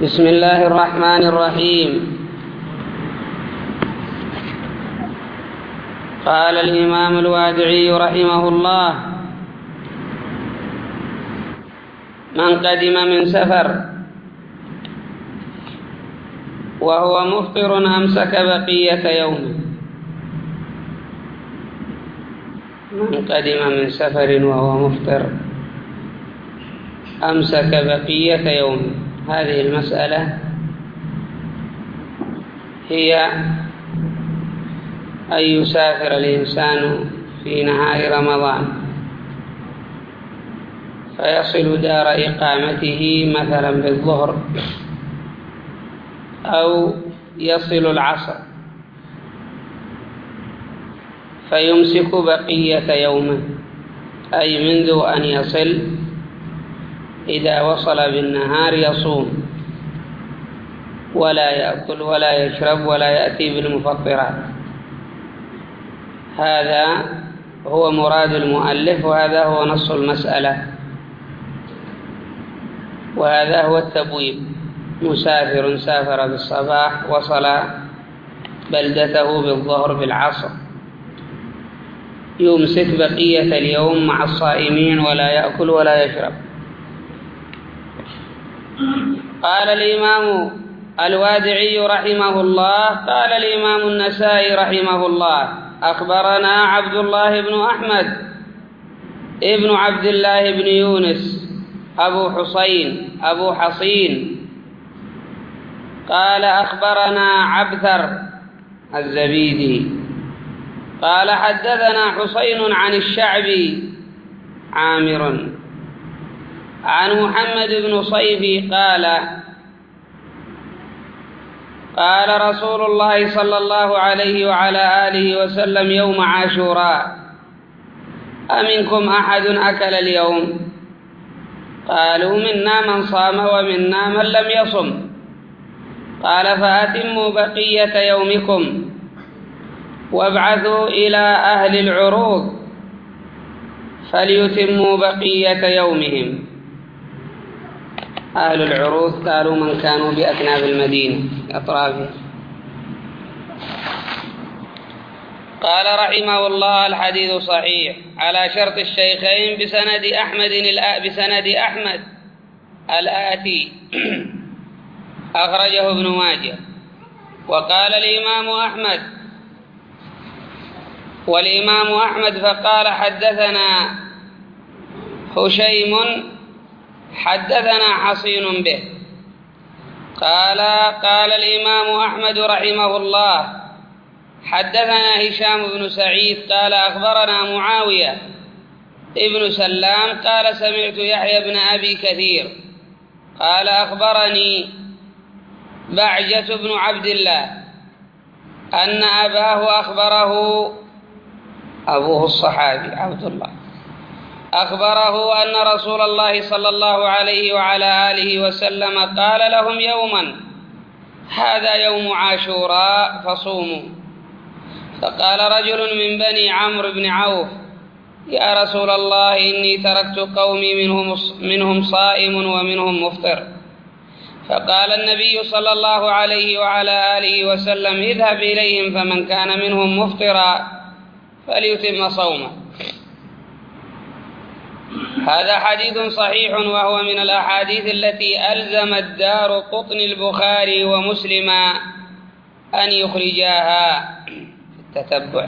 بسم الله الرحمن الرحيم. قال الإمام الوادعي رحمه الله: من قدم من سفر وهو مفطر أمسك بقية يومه. من قدم من سفر وهو مفطر أمسك بقية يومه. هذه المسألة هي أن يسافر الإنسان في نهار رمضان فيصل دار إقامته مثلا بالظهر أو يصل العصر فيمسك بقية يومه، أي منذ أن يصل إذا وصل بالنهار يصوم ولا يأكل ولا يشرب ولا يأتي بالمفطرات. هذا هو مراد المؤلف، وهذا هو نص المسألة، وهذا هو التبويب. مسافر سافر بالصباح وصل بلدته بالظهر بالعصر يمسك بقية اليوم مع الصائمين ولا يأكل ولا يشرب. قال الإمام الوادعي رحمه الله: قال الإمام النسائي رحمه الله: أخبرنا عبد الله بن أحمد ابن عبد الله بن يونس أبو حصين قال أخبرنا عبثر الزبيدي قال حدثنا حسين عن الشعبي عامر عن محمد بن صيفي قال رسول الله صلى الله عليه وعلى آله وسلم: يوم عاشوراء أمنكم أحد أكل اليوم؟ قالوا: منا من صام ومنا من لم يصم. قال: فأتموا بقية يومكم وابعثوا إلى أهل العروض فليتموا بقية يومهم. أهل العروض قالوا من كانوا بأكناف المدينة أطرافها. قال رحمه الله: الحديث صحيح على شرط الشيخين بسند أحمد الآتي أخرجه ابن ماجه. وقال والإمام أحمد فقال: حدثنا هشيم حدثنا حصين به. قال الإمام أحمد رحمه الله: حدثنا هشام بن سعيد قال أخبرنا معاوية ابن سلام قال سمعت يحيى بن أبي كثير قال أخبرني بعجة بن عبد الله أن أباه أبوه الصحابي عبد الله أخبره أن رسول الله صلى الله عليه وعلى آله وسلم قال لهم يوما: هذا يوم عاشوراء فصوموا. فقال رجل من بني عمرو بن عوف: يا رسول الله إني تركت قومي منهم صائم ومنهم مفطر. فقال النبي صلى الله عليه وعلى آله وسلم: اذهب إليهم فمن كان منهم مفطرا فليتم صومه. هذا حديث صحيح، وهو من الأحاديث التي ألزم الدارقطني البخاري ومسلم أن يخرجاها في التتبع.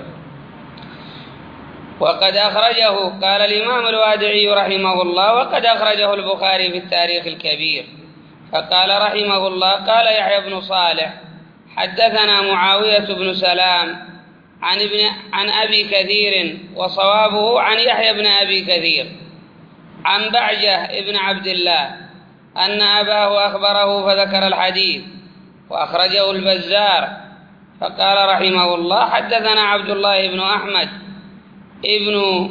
وقد أخرجه، قال الإمام الوادعي رحمه الله: وقد أخرجه البخاري في التاريخ الكبير. فقال رحمه الله: قال يحيى بن صالح حدثنا معاوية بن سلام عن أبي كثير، وصوابه عن يحيى بن أبي كثير عن بعجة ابن عبد الله أن أباه أخبره فذكر الحديث، وأخرجه البزار. فقال رحمه الله: حدثنا عبد الله بن أحمد ابن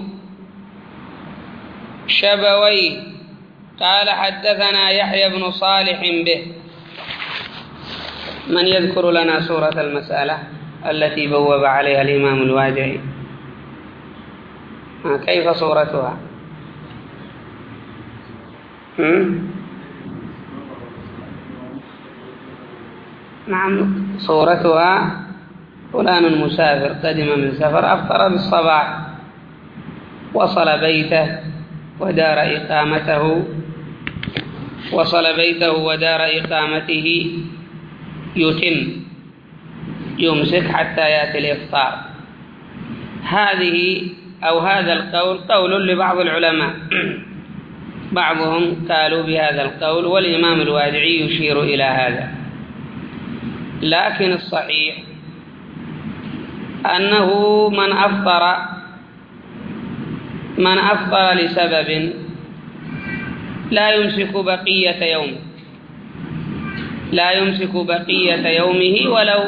شبوي قال حدثنا يحيى بن صالح به. من يذكر لنا سورة المسألة التي بوب عليها الإمام الوادعي؟ كيف صورتها؟ نعم، صورتها فلان مسافر قدم من سفر، أفطر بالصباح، وصل بيته ودار إقامته يمسك حتى يأتي الإفطار. هذا القول قول لبعض العلماء، بعضهم قالوا بهذا القول، والإمام الوادعي يشير إلى هذا. لكن الصحيح أنه من أفطر لسبب لا يمسك بقية يومه ولو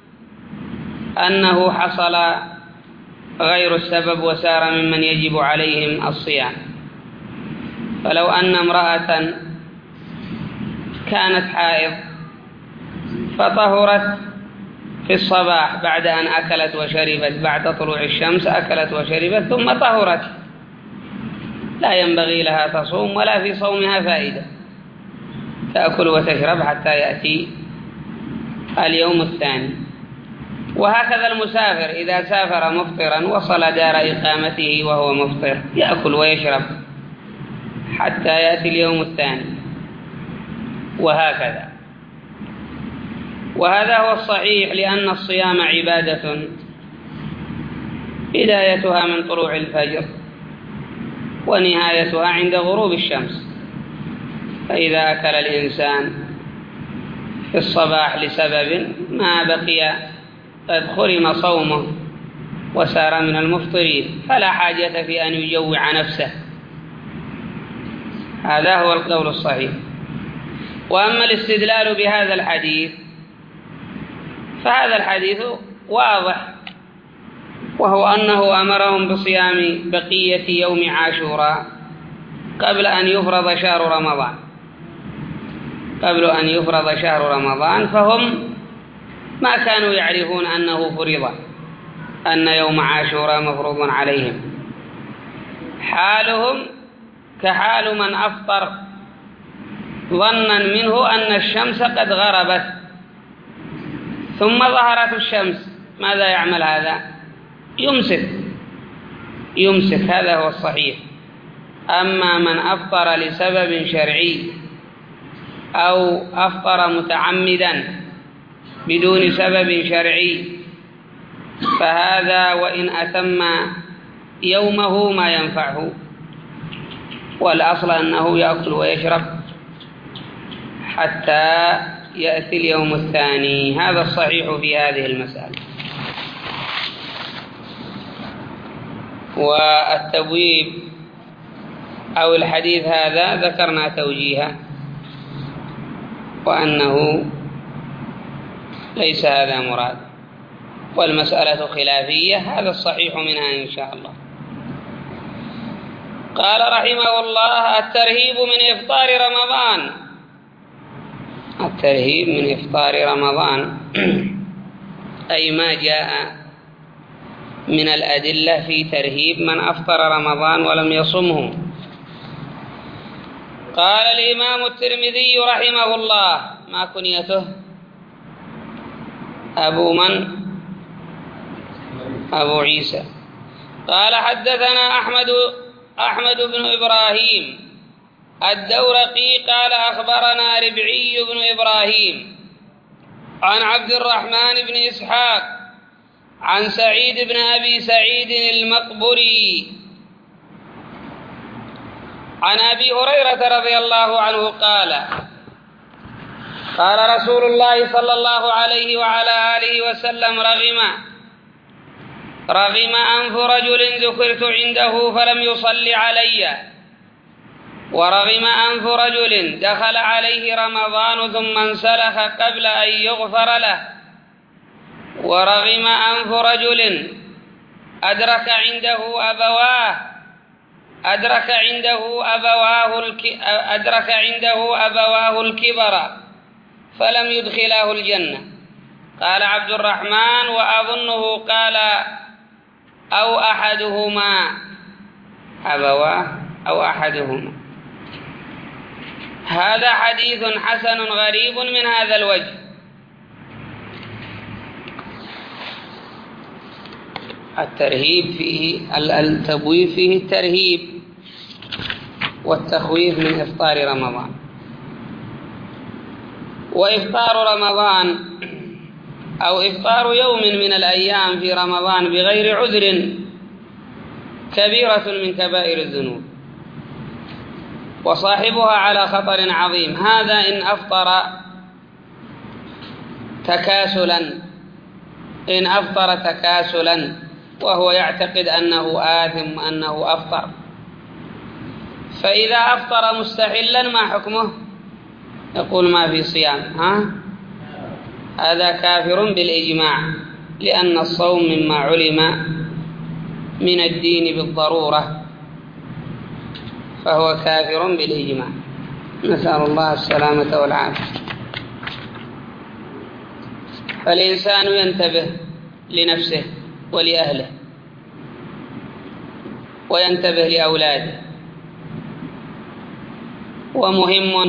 أنه حصل غير السبب وسار ممن يجب عليهم الصيام. فلو أن امرأة كانت حائض فطهرت في الصباح بعد أن أكلت وشربت، بعد طلوع الشمس أكلت وشربت ثم طهرت، لا ينبغي لها تصوم ولا في صومها فائدة، تأكل وتشرب حتى يأتي اليوم الثاني. وهكذا المسافر إذا سافر مفطرا وصل دار إقامته وهو مفطر يأكل ويشرب حتى يأتي اليوم الثاني، وهكذا. وهذا هو الصحيح، لأن الصيام عبادة بدايتها من طلوع الفجر ونهايتها عند غروب الشمس. فإذا أكل الإنسان في الصباح لسبب ما بقي قد خرم صومه وسار من المفطرين، فلا حاجة في أن يجوع نفسه. هذا هو القول الصحيح. وأما الاستدلال بهذا الحديث فهذا الحديث واضح، وهو أنه أمرهم بصيام بقية يوم عاشوراء قبل أن يفرض شهر رمضان، فهم ما كانوا يعرفون أنه فرض، أن يوم عاشوراء مفروض عليهم. حالهم كحال من أفطر ظنا منه أن الشمس قد غربت ثم ظهرت الشمس، ماذا يعمل هذا؟ يمسك، هذا هو الصحيح. أما من أفطر لسبب شرعي أو أفطر متعمدا بدون سبب شرعي فهذا وإن أتم يومه ما ينفعه، والأصل أنه يأكل ويشرب حتى يأتي اليوم الثاني. هذا الصحيح في هذه المسألة. والتبويب أو الحديث هذا ذكرنا توجيها، وأنه ليس هذا مراد، والمسألة خلافية، هذا الصحيح منها إن شاء الله. قال رحمه الله: الترهيب من إفطار رمضان أي ما جاء من الأدلة في ترهيب من أفطر رمضان ولم يصمه. قال الإمام الترمذي رحمه الله، ما كنيته؟ أبو عيسى. قال حدثنا أحمد بن إبراهيم الدورقي قال أخبرنا ربعي بن إبراهيم عن عبد الرحمن بن إسحاق عن سعيد بن أبي سعيد المقبري عن أبي هريرة رضي الله عنه قال: قال رسول الله صلى الله عليه وعلى آله وسلم: رغم أنف رجل ذكرت عنده فلم يصل علي، ورغم أنف رجل دخل عليه رمضان ثم انسلخ قبل أن يغفر له، ورغم أنف رجل أدرك عنده أبواه الكبر فلم يدخلاه الجنة. قال عبد الرحمن: وأظنه قال أو أحدهما، أبواه أو أحدهما. هذا حديث حسن غريب من هذا الوجه، الترهيب فيه التبويب فيه الترهيب والتخويف من إفطار رمضان. وإفطار رمضان أو إفطار يوم من الأيام في رمضان بغير عذر كبيرة من كبائر الذنوب، وصاحبها على خطر عظيم. هذا إن أفطر تكاسلا وهو يعتقد أنه آثم وأنه أفطر. فإذا أفطر مستحلا ما حكمه؟ يقول ما في صيام. هذا كافر بالإجماع، لأن الصوم مما علم من الدين بالضرورة، فهو كافر بالإجماع. نسأل الله السلامة والعافية. فالإنسان ينتبه لنفسه ولأهله، وينتبه لأولاده. ومهم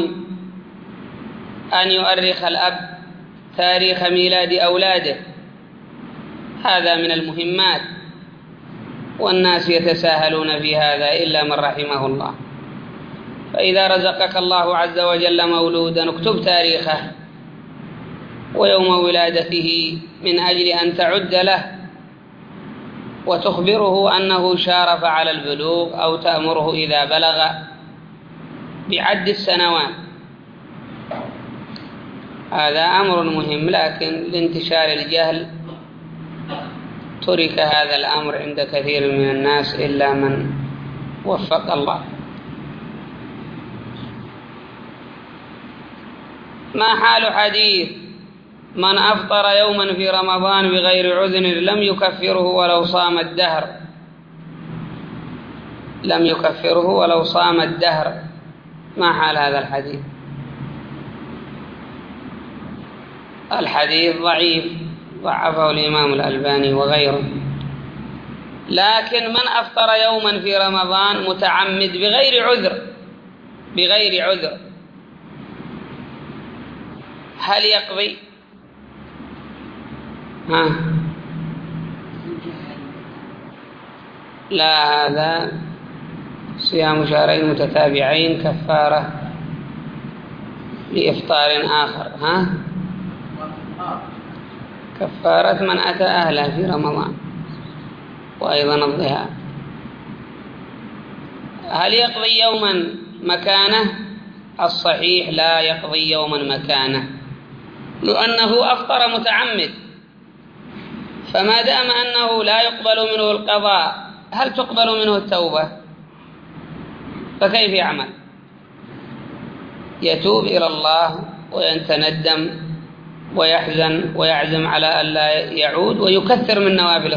أن يؤرخ الأب تاريخ ميلاد أولاده، هذا من المهمات، والناس يتساهلون في هذا إلا من رحمه الله. فإذا رزقك الله عز وجل مولودا اكتب تاريخه ويوم ولادته من أجل أن تعد له، وتخبره أنه شارف على البلوغ، أو تأمره إذا بلغ بعد السنوات. هذا أمر مهم، لكن لانتشار الجهل ترك هذا الأمر عند كثير من الناس إلا من وفق الله. ما حال حديث من أفطر يوما في رمضان بغير عذر لم يكفره ولو صام الدهر؟ لم يكفره ولو صام الدهر، ما حال هذا الحديث؟ الحديث ضعيف، ضعفه الإمام الألباني وغيره. لكن من أفطر يوما في رمضان متعمد بغير عذر هل يقضي؟ لا، هذا صيام شهرين متتابعين كفارة لإفطار آخر. كفارة من أتى أهله في رمضان، وأيضا الضحى. هل يقضي يوما مكانه؟ الصحيح لا يقضي يوما مكانه، لأنه أفطر متعمد. فما دام أنه لا يقبل منه القضاء، هل تقبل منه التوبة؟ فكيف يعمل؟ يتوب إلى الله ويتندم ويحزن ويعزم على ألا يعود، ويكثر من نوافل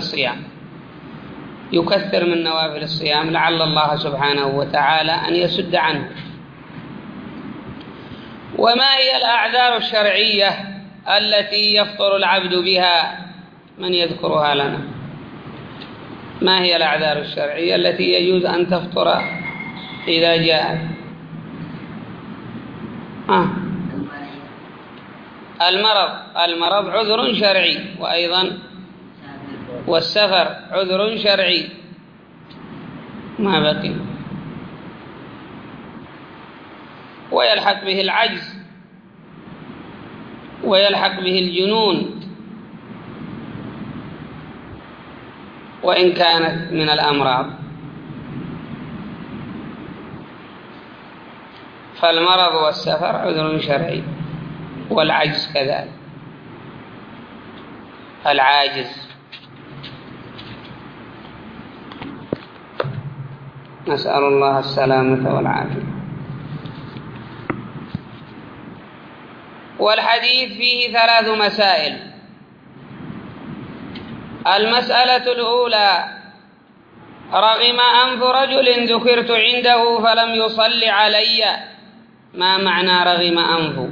الصيام، لعل الله سبحانه وتعالى أن يسد عنه. وما هي الأعذار الشرعية التي يفطر العبد بها؟ من يذكرها لنا؟ ما هي الأعذار الشرعية التي يجوز أن تفطر إذا جاءت؟ المرض عذر شرعي، وأيضا والسفر عذر شرعي. ما بقي؟ ويلحق به العجز، ويلحق به الجنون، وإن كانت من الأمراض. فالمرض والسفر عذر شرعي، والعجز كذلك. العاجز نسأل الله السلامة والعافية. والحديث فيه 3 مسائل. المسألة الأولى: رغم أنف رجل ذكرت عنده فلم يصل علي. ما معنى رغم أنف؟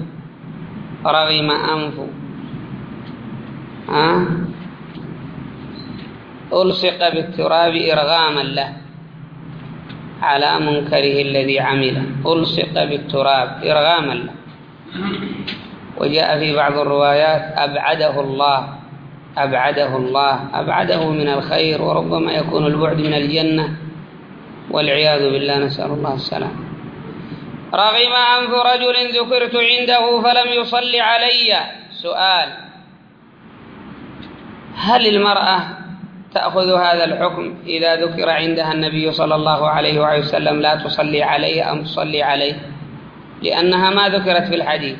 ألصق بالتراب إرغاما له على منكره الذي عمله. ألصق بالتراب إرغاما له. وجاء في بعض الروايات أبعده الله أبعده الله، أبعده من الخير، وربما يكون البعد من الجنة والعياذ بالله، نسأل الله السلام. رغم أنف رجل ذكرت عنده فلم يصلي علي. سؤال: هل المرأة تأخذ هذا الحكم إذا ذكر عندها النبي صلى الله عليه وآله وسلم لا تصلي عليه أم تصلي عليه، لأنها ما ذكرت في الحديث؟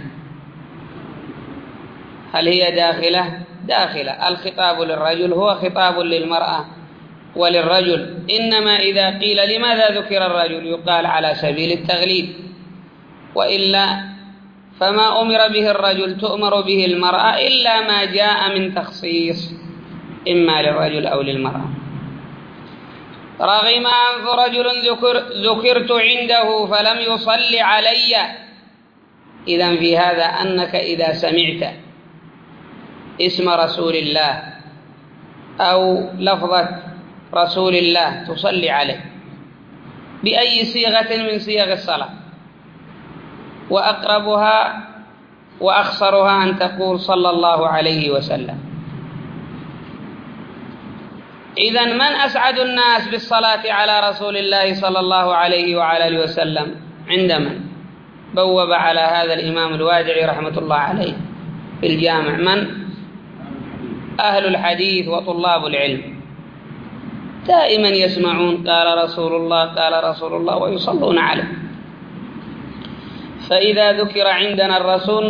هل هي داخلة؟ داخلة. الخطاب للرجل هو خطاب للمرأة وللرجل، إنما إذا قيل لماذا ذكر الرجل يقال على سبيل التغليب، وإلا فما أمر به الرجل تؤمر به المرأة إلا ما جاء من تخصيص إما للرجل أو للمرأة. رغم أنف رجل ذكرت عنده فلم يصلي علي. إذن في هذا أنك إذا سمعت اسم رسول الله أو لفظة رسول الله تصلي عليه بأي صيغة من صيغ الصلاة، وأقربها وأخصرها أن تقول صلى الله عليه وسلم. إذن من أسعد الناس بالصلاة على رسول الله صلى الله عليه وعلى وسلم؟ عند من بوب على هذا الإمام الوادعي رحمة الله عليه في الجامع؟ من؟ أهل الحديث وطلاب العلم، دائما يسمعون قال رسول الله قال رسول الله ويصلون عليه. فإذا ذكر عندنا الرسول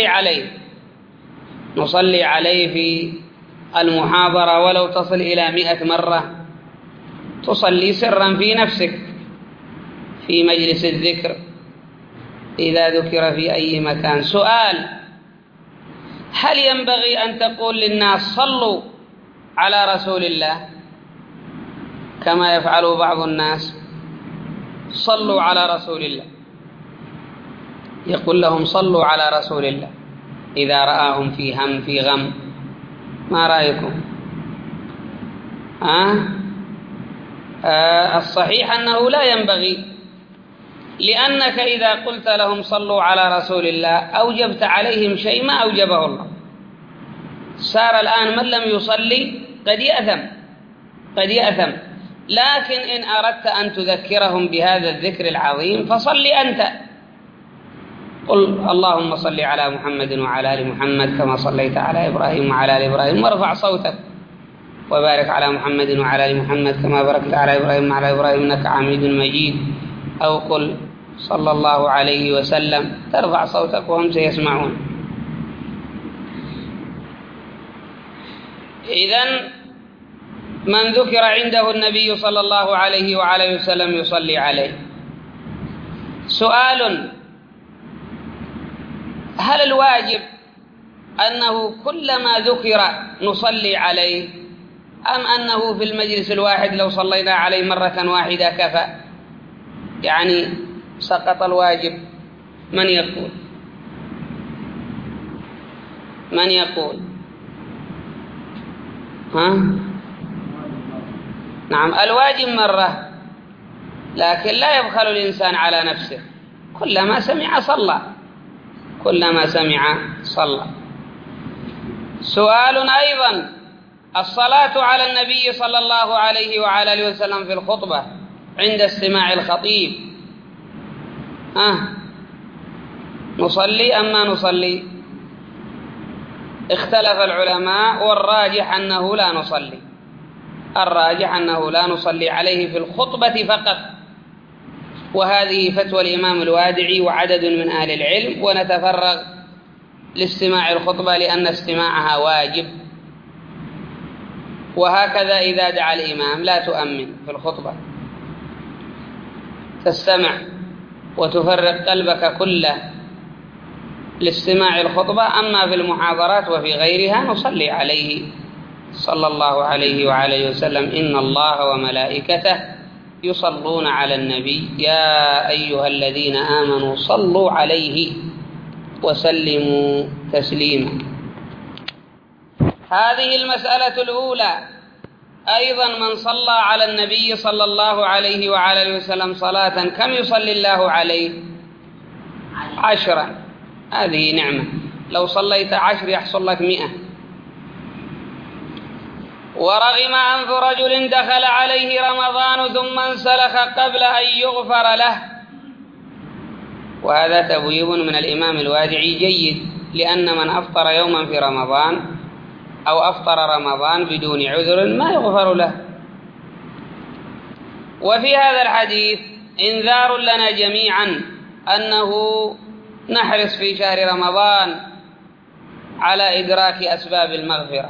نصلي عليه في المحاضرة ولو تصل إلى 100 مرة، تصلي سرا في نفسك في مجلس الذكر إذا ذكر في أي مكان. سؤال: هل ينبغي أن تقول للناس صلوا على رسول الله كما يفعل بعض الناس؟ صلوا على رسول الله، يقول لهم صلوا على رسول الله إذا رآهم في هم في غم. ما رأيكم؟ الصحيح أنه لا ينبغي، لأنك إذا قلت لهم صلوا على رسول الله أوجبت عليهم شيء ما أوجبه الله. صار الآن من لم يصلي قد يأثم. لكن إن أردت أن تذكرهم بهذا الذكر العظيم فصل أنت، قل اللهم صل على محمد وعلى آل محمد كما صليت على إبراهيم وعلى آل إبراهيم، وارفع صوتك وبارك على محمد وعلى آل محمد كما باركت على إبراهيم وعلى إبراهيم إنك حميد مجيد، أو قل صلى الله عليه وسلم، ترفع صوتك وهم سيسمعون. إذن من ذكر عنده النبي صلى الله عليه وعلى وسلم يصلي عليه. سؤال: هل الواجب أنه كلما ذكر نصلي عليه، أم أنه في المجلس الواحد لو صلينا عليه مرة واحدة كفى، يعني سقط الواجب؟ من يقول؟ نعم، الواجب مرة، لكن لا يبخل الإنسان على نفسه، كلما سمع صلى. سؤال أيضا: الصلاة على النبي صلى الله عليه وعلى آله وسلم في الخطبة عند استماع الخطيب، نصلي أم ما نصلي؟ اختلف العلماء، والراجح أنه لا نصلي. لا نصلي عليه في الخطبة فقط، وهذه فتوى الإمام الوادعي وعدد من أهل العلم، ونتفرغ لاستماع الخطبة لأن استماعها واجب. وهكذا إذا دعا الإمام لا تؤمن في الخطبة، تستمع وتفرغ قلبك كله لاستماع الخطبة. أما في المحاضرات وفي غيرها نصلي عليه صلى الله عليه وعلى وسلم: إن الله وملائكته يصلون على النبي يا أيها الذين آمنوا صلوا عليه وسلموا تسليما. هذه المسألة الأولى. أيضا من صلى على النبي صلى الله عليه وعلى وسلم صلاة كم يصلي الله عليه؟ 10. هذه نعمة، لو صليت 10 يحصل لك 100. ورغم أنف رجل دخل عليه رمضان ثم انسلخ قبل أن يغفر له. وهذا تبويب من الإمام الوادعي جيد، لأن من أفطر يوما في رمضان أو أفطر رمضان بدون عذر ما يغفر له. وفي هذا الحديث إنذار لنا جميعا أنه نحرص في شهر رمضان على إدراك أسباب المغفرة،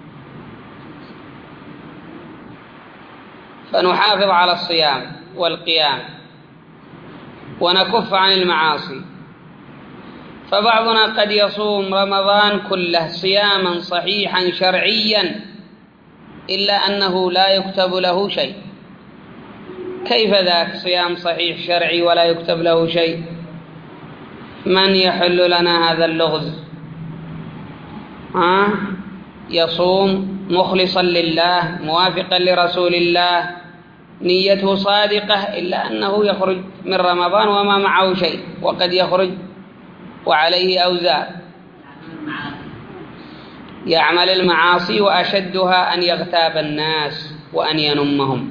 فنحافظ على الصيام والقيام ونكف عن المعاصي. فبعضنا قد يصوم رمضان كله صياما صحيحا شرعيا إلا أنه لا يكتب له شيء. كيف ذاك صيام صحيح شرعي ولا يكتب له شيء؟ من يحل لنا هذا اللغز؟ يصوم مخلصا لله موافقا لرسول الله نيته صادقة، إلا أنه يخرج من رمضان وما معه شيء، وقد يخرج وعليه أوزار، يعمل المعاصي وأشدها أن يغتاب الناس وأن ينمهم.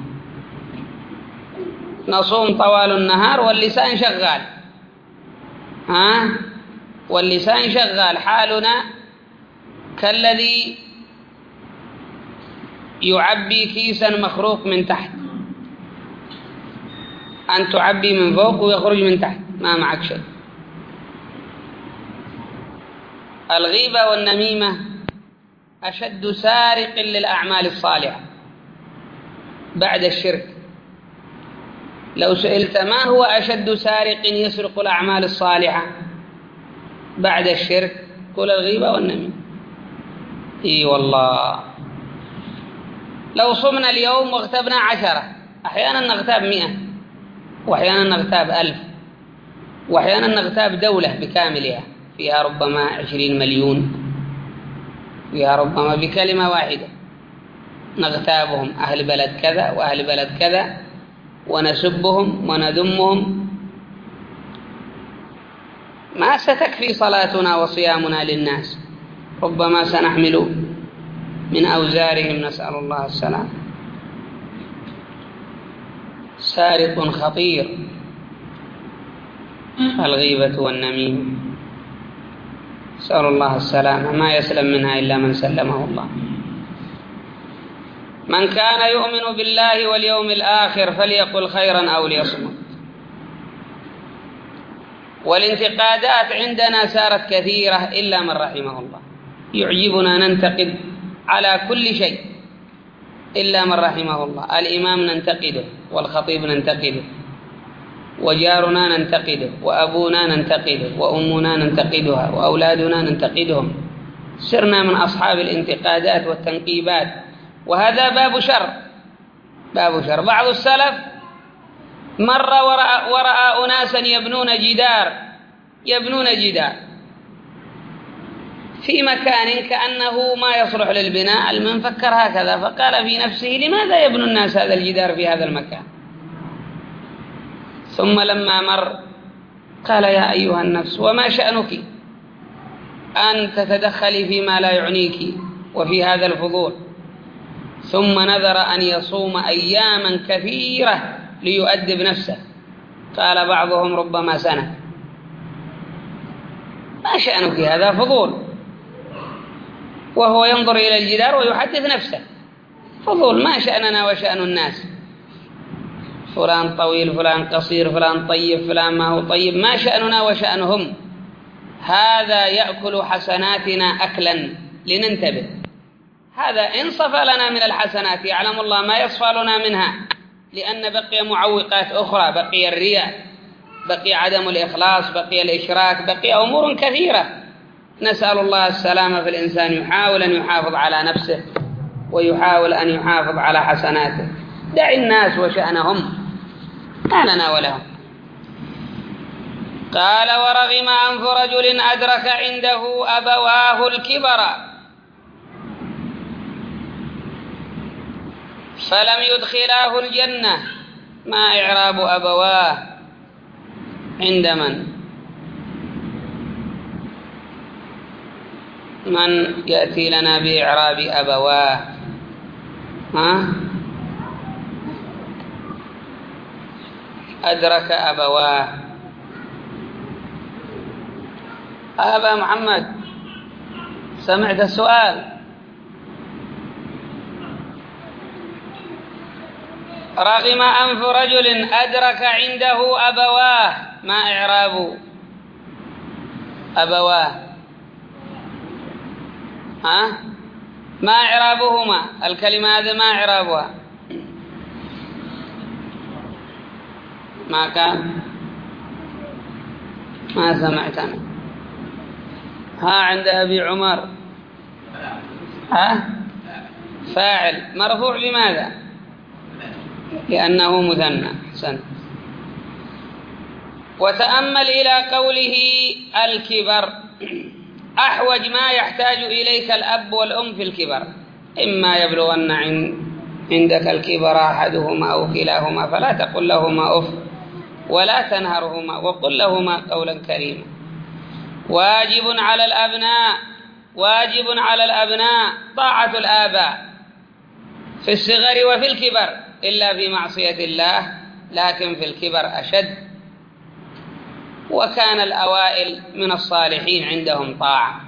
نصوم طوال النهار واللسان شغال، واللسان شغال، حالنا كالذي يعبي كيسا مخروق من تحت، أن تعبي من فوق ويخرج من تحت ما معك شيء. الغيبة والنميمة أشد سارق للأعمال الصالحة بعد الشرك. لو سئلت ما هو أشد سارق يسرق الأعمال الصالحة بعد الشرك، قل الغيبة والنميمة. إي والله، لو صمنا اليوم واغتبنا 10، أحيانا نغتاب 100، وأحيانا نغتاب 1000، وأحيانا نغتاب دولة بكاملها فيها ربما 20 مليون، فيها ربما بكلمة واحدة نغتابهم، أهل بلد كذا وأهل بلد كذا، ونسبهم ونذمهم. ما ستكفي صلاتنا وصيامنا للناس، ربما سنحمل من أوزارهم، نسأل الله السلام. سارق خطير الغيبة والنميمة، نسأل الله السلامة، ما يسلم منها إلا من سلمه الله. من كان يؤمن بالله واليوم الآخر فليقل خيرا أو ليصمت. والانتقادات عندنا صارت كثيرة إلا من رحمه الله، يعجبنا ننتقد على كل شيء إلا من رحمه الله. الإمام ننتقده، والخطيب ننتقده، وجارنا ننتقده، وأبونا ننتقده، وأمنا ننتقدها، وأولادنا ننتقدهم. سرنا من أصحاب الانتقادات والتنقيبات، وهذا باب شر، باب شر. بعض السلف مر ورأى أناسا يبنون جدار في مكان كأنه ما يصلح للبناء. المن فكر هكذا فقال في نفسه لماذا يبني الناس هذا الجدار في هذا المكان؟ ثم لما مر قال يا أيها النفس وما شأنك أن تتدخلي فيما لا يعنيك وفي هذا الفضول؟ ثم نذر أن يصوم أياما كثيرة ليؤدب نفسه. قال بعضهم ربما سنة. ما شأنك؟ هذا فضول. وهو ينظر إلى الجدار ويحدث نفسه فضول. ما شأننا وشأن الناس؟ فلان طويل، فلان قصير، فلان طيب، فلان ما هو طيب، ما شأننا وشأنهم؟ هذا يأكل حسناتنا أكلا، لننتبه. هذا إن صفى لنا من الحسنات يعلم الله ما يصفى لنا منها، لأن بقي معوقات أخرى، بقي الرياء، بقي عدم الإخلاص، بقي الإشراك، بقي أمور كثيرة. نسأل الله السلامة. في الإنسان يحاول أن يحافظ على نفسه ويحاول أن يحافظ على حسناته. دع الناس وشأنهم، ما لنا ولهم. قال ورغم أنف رجل أدرك عنده أبواه الكبر فلم يدخلاه الجنة. ما إعراب أبواه عند من يأتي لنا بإعراب أبواه؟ ها؟ أدرك أبواه. أبا محمد سمعت السؤال؟ رغم أنف رجل أدرك عنده أبواه، ما إعراب أبواه؟ ها؟ ما إعرابهما؟ الكلمة هذه ما إعرابها؟ ما كان؟ ما سمعتنا. ها عند أبي عمر؟ ها؟ فاعل مرفوع بماذا؟ لأنه مثنى. حسن. وتأمل إلى قوله الكبر، أحوج ما يحتاج إليك الأب والأم في الكبر، إما يبلغن عندك الكبر أحدهما أو كلاهما فلا تقل لهما أف ولا تنهرهما وقل لهما قولا كريما. واجب على الأبناء طاعة الآباء في الصغر وفي الكبر، إلا في معصية الله، لكن في الكبر أشد. وكان الأوائل من الصالحين عندهم طاعة.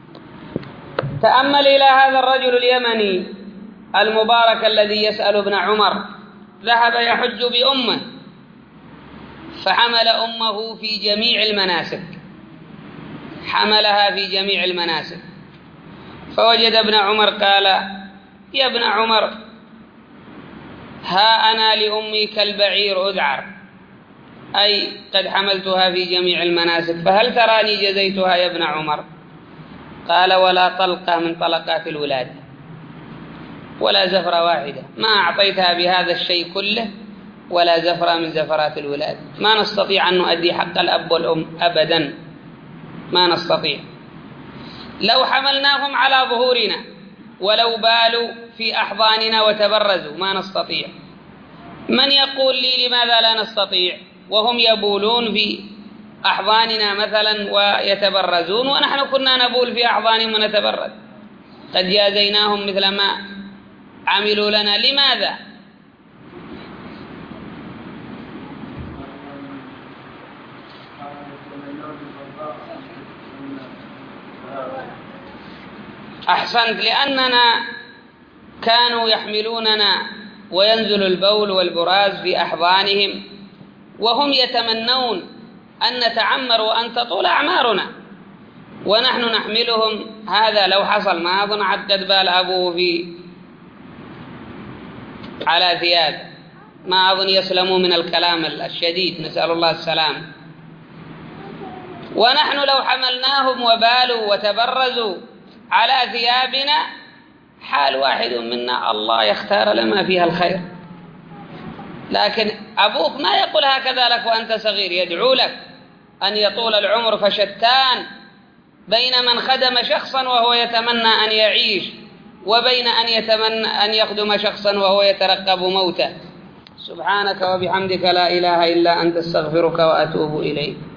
تأمل إلى هذا الرجل اليمني المبارك الذي يسأل ابن عمر، ذهب يحج بأمه فحمل أمه في جميع المناسك، حملها في جميع المناسك، فوجد ابن عمر قال: يا ابن عمر، ها أنا لأمي كالبعير أذعر، أي قد حملتها في جميع المناسك، فهل تراني جزيتها يا ابن عمر؟ قال: ولا طلقة من طلقات الولادة ولا زفرة واحدة، ما أعطيتها بهذا الشيء كله ولا زفرة من زفرات الولادة. ما نستطيع أن نؤدي حق الأب والأم أبدا، ما نستطيع. لو حملناهم على ظهورنا ولو بالوا في أحضاننا وتبرزوا ما نستطيع. من يقول لي لماذا لا نستطيع وهم يبولون في أحضاننا مثلا ويتبرزون، ونحن كنا نبول في أحضانهم ونتبرز؟ قد جازيناهم مثل ما عملوا لنا. لماذا؟ أحسنت، لأننا كانوا يحملوننا وينزل البول والبراز في أحضانهم وهم يتمنون أن نتعمر وأن تطول أعمارنا، ونحن نحملهم. هذا لو حصل ما أظن قد بال أبوه على ثياب، ما أظن يسلموا من الكلام الشديد، نسأل الله السلام. ونحن لو حملناهم وبالوا وتبرزوا على ثيابنا حال واحد منا الله يختار لما فيها الخير. لكن أبوك ما يقول هكذا لك وأنت صغير، يدعو لك أن يطول العمر، فشتان بين من خدم شخصا وهو يتمنى أن يعيش، وبين أن يتمنى أن يخدم شخصا وهو يترقب موته. سبحانك وبحمدك لا إله إلا أنت، استغفرك وأتوب إليك.